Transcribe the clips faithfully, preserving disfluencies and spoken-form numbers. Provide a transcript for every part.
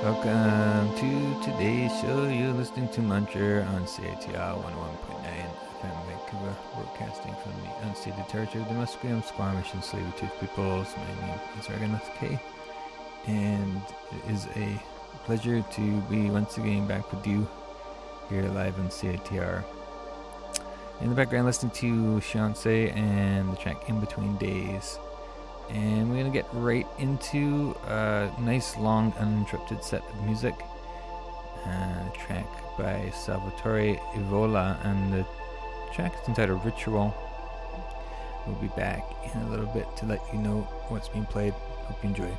Welcome to today's show. You're listening to Muncher on C I T R one oh one point nine F M Vancouver, broadcasting from the unceded territory of the Musqueam, Squamish, and Tsleil-Waututh peoples. My name is Regan with K, and it is a pleasure to be once again back with you here live on C I T R. In the background, listening to Shawnse and the track In Between Days. And we're going to get right into a nice, long, uninterrupted set of music. Uh, a track by Salvatore Evola, and the track is entitled Ritual. We'll be back in a little bit to let you know what's being played. Hope you enjoy.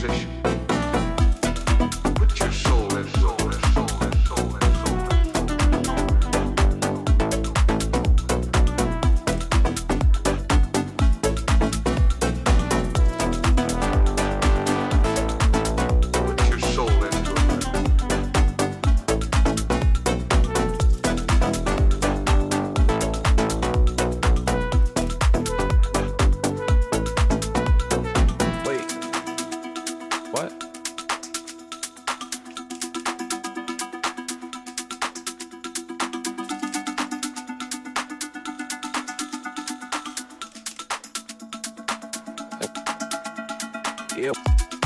musician. Put your soul in, soul in, soul in, soul in, soul Put your soul into it. Yep.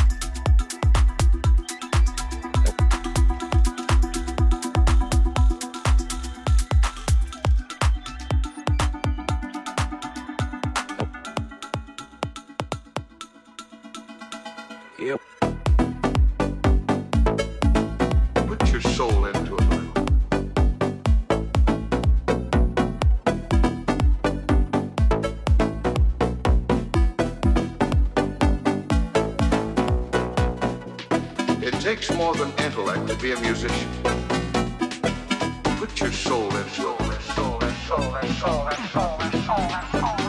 Yep. Put your soul into it. It takes more than intellect to be a musician. Put your soul in, soul in, soul in, soul in, soul in, soul in, soul in, soul in.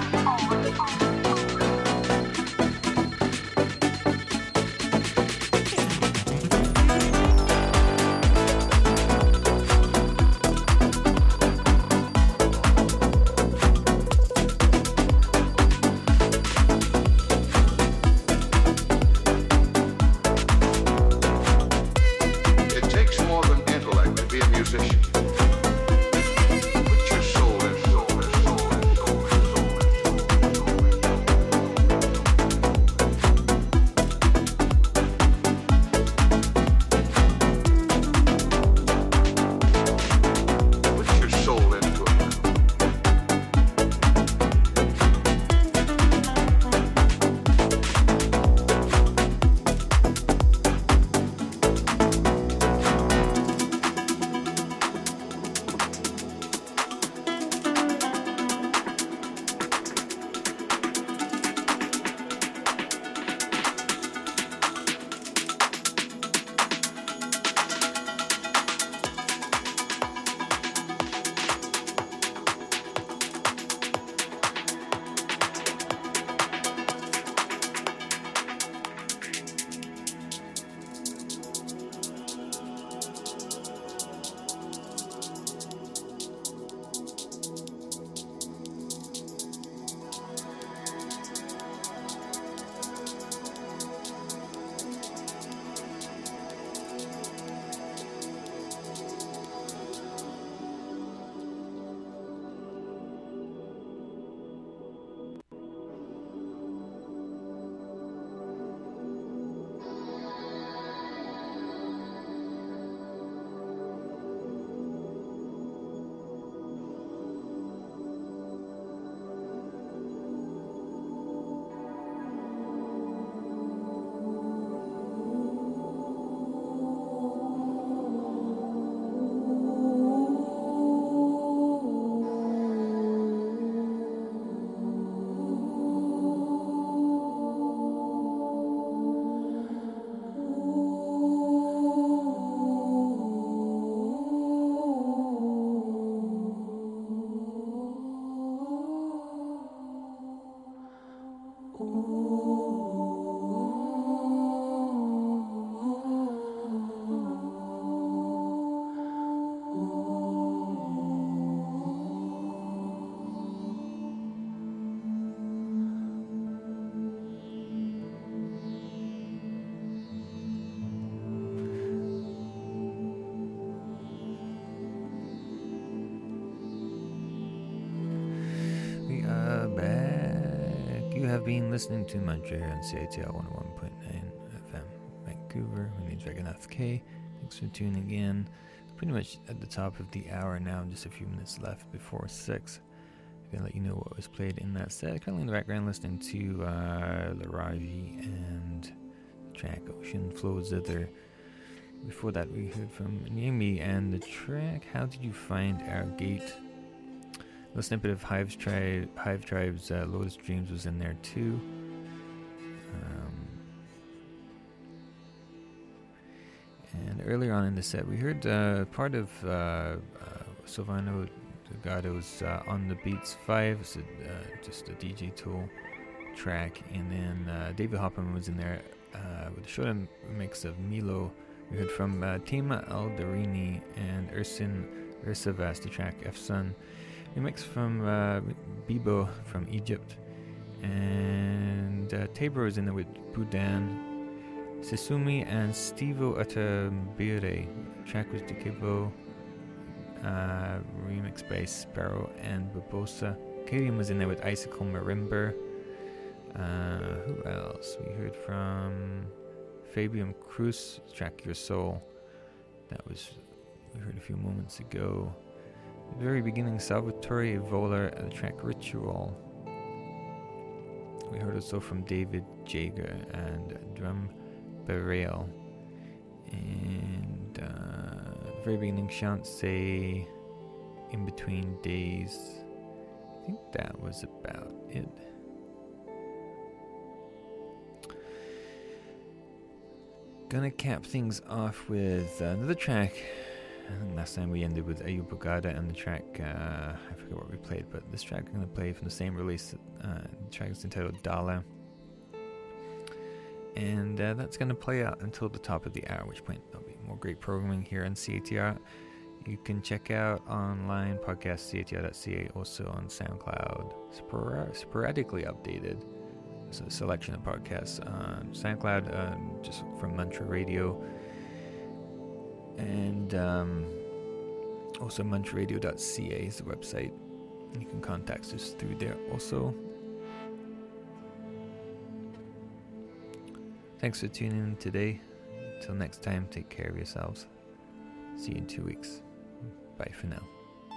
Been listening to Mantra on C I T L one oh one point nine F M Vancouver. My name's Raghunath K. Thanks for tuning in. Pretty much at the top of the hour now, just a few minutes left before six. I'm going to let you know what was played in that set. Currently in the background listening to uh, Laraji and the track Ocean Flows Zither. Before that we heard from Naomi and the track How Did You Find Our Gate? A snippet of Hive's Tribe, Hive Tribe's uh, Lotus Dreams was in there too. Um, earlier on in the set, we heard uh, part of uh, uh, Silvano Delgado's uh, On the Beats five. It's a, uh, just a D J Tool track. And then uh, David Hoffman was in there uh, with a short mix of Milo. We heard from uh, Tema Alderini and Ursin Ursavas, the track F-Sun. A mix from uh, Bibo from Egypt. And uh, Tabor is in there with Budan, Sesumi, and Stevo Atabire. Track was Dikebo, uh, remix by Sparrow and Babosa. Kadium was in there with Icicle Marimba. Uh, who else? We heard from Fabian Cruz, track Your Soul. That was, we heard a few moments ago. At the very beginning, Salvatore Volar, the track Ritual. We heard also from David Jager and Drum Berail. And uh, at the very beginning, Shanse, In Between Days. I think that was about it. Gonna cap things off with another track. I think last time we ended with Ayub Bugada and the track, uh, I forget what we played, but this track I'm going to play from the same release. Uh, the track is entitled Dala. And uh, that's going to play out until the top of the hour, at which point there'll be more great programming here on C A T R. You can check out online podcast C A T R dot C A, also on SoundCloud, spor- sporadically updated. So a selection of podcasts on SoundCloud, um, just from Mantra Radio. And um, also mantra radio dot c a is the website. You can contact us through there also. Thanks for tuning in today. Until next time, take care of yourselves. See you in two weeks. Bye for now.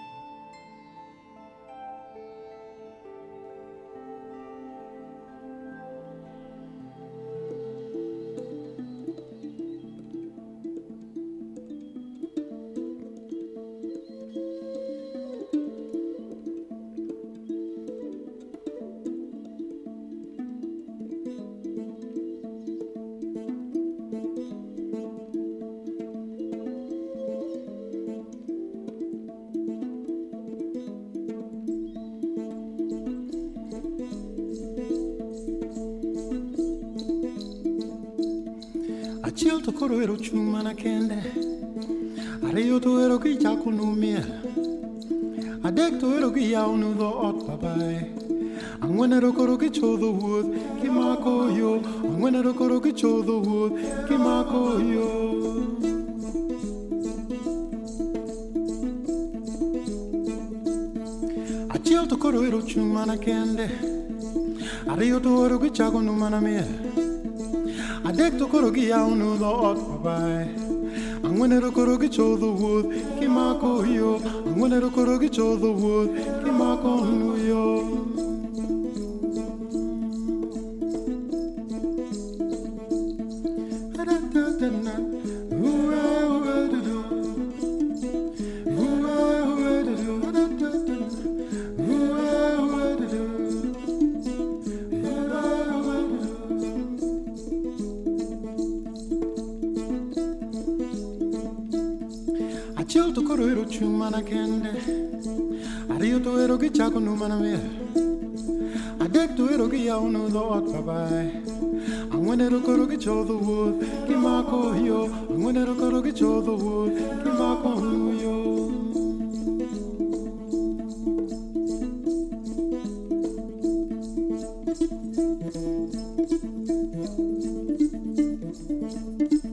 Chilto koro ero chumana kende Ario to ero ki chaku no mia Adek to ero ki yao no do ot babai Angwena ero koro ki cho the wood Ki mako yo Angwena ero koro ki cho the wood Ki mako yo Chilto koro ero chumana kende Ario to ero ki chaku no mana mia Adek to koro ki yao no do ot babai Angwena ro koro ki cho the wood Ki mako yo Angwena ro koro ki cho the wood Ki mako no yo Chilto koro ero chumana kende Ario to ero ki chako no mana mea Adek to ero ki yao no do ot babai Angwena ero koro ki cho the wood Ki mako yo Angwena ero koro ki cho the wood Ki mako no yo Thank you.